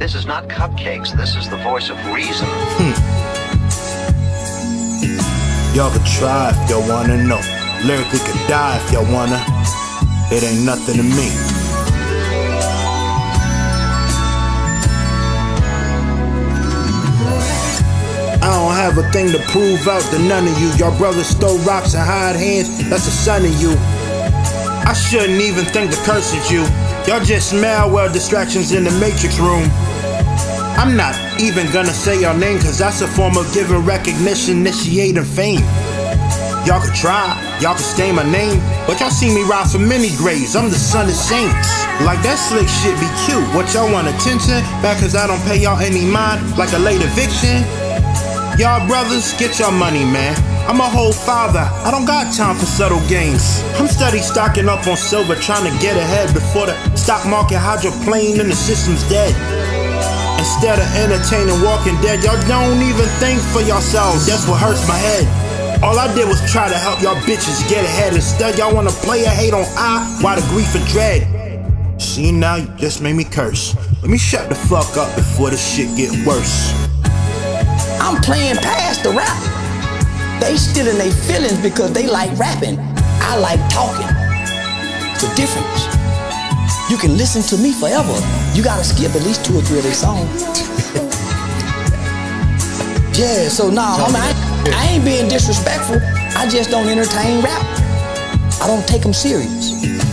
This is not cupcakes, this is the voice of reason. Y'all could try if y'all wanna know. Lyrically could die if y'all wanna. It ain't nothing to me. I don't have a thing to prove out to none of you. Y'all brothers throw rocks and hide hands, that's a son of you. I shouldn't even think to curse at you. Y'all just malware distractions in the matrix room. I'm not even gonna say your name, cause that's a form of giving recognition, initiating fame. Y'all could try, y'all could stain my name, but y'all see me ride for many graves. I'm the son of saints. Like that slick shit be cute. What y'all want attention? Back cause I don't pay y'all any mind, like a late eviction. Y'all brothers, get your money, man. I'm a whole father, I don't got time for subtle games. I'm steady stocking up on silver, trying to get ahead before the stock market hydroplane and the system's dead. Instead of entertaining Walking Dead, y'all don't even think for yourselves. That's what hurts my head. All I did was try to help y'all bitches get ahead. Instead, y'all wanna play a hate on why the grief and dread. See, now you just made me curse. Let me shut the fuck up before this shit get worse. I'm playing past the rap. They still in their feelings because they like rapping. I like talking. It's a difference. You can listen to me forever. You gotta skip at least 2 or 3 of their songs. Yeah, so nah, homie, I ain't being disrespectful. I just don't entertain rap. I don't take them serious.